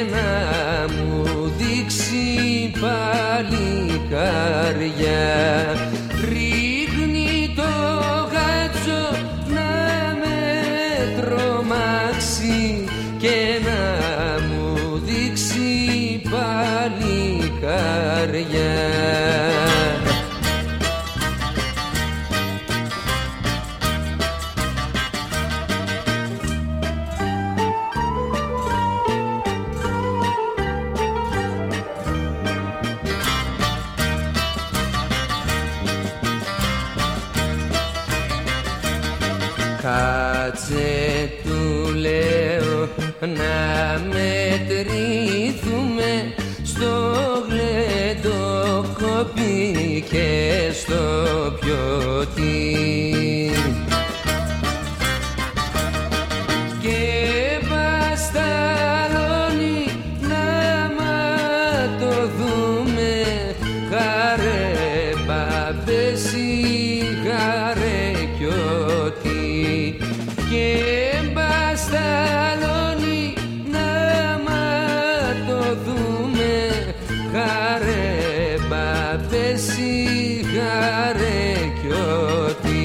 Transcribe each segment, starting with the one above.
να μου δείξει παλικάρια. Ρίχνει το γάτσο να με τρομάξει και να μου δείξει παλικάρια. Κάτσε, του λέω, να μετρηθούμε στο γλεντοκόπι και στο πιωτί. Και μπασταλώνει να ματωθούμε, χαρέ μπαμπέσι, χαρέ κιωτί. Και μπασταλώνει να ματωθούμε, χαρέ μπαμπέσι, χαρέ κιωτί.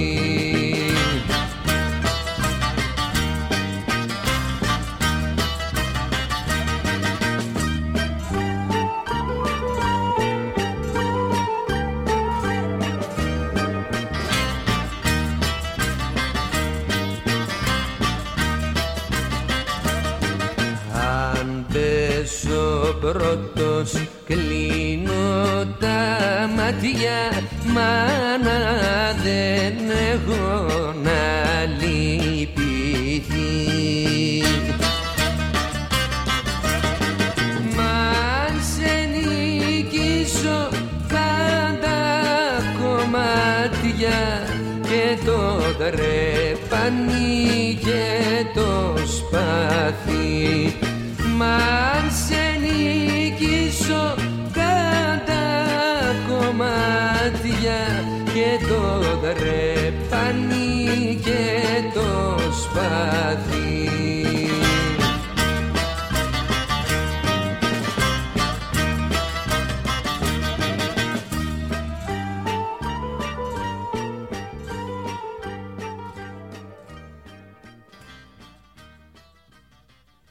Πέσω πρώτος, κλείνω τα μάτια, μάνα δεν έχω να λυπηθεί. Μ' αν σε νικήσω κάντα κομμάτια και το τρεπάνι και το σπαθί. Μ' αν σε νικήσω κάντα κομμάτια και το τρεπάνι και το σπαθί.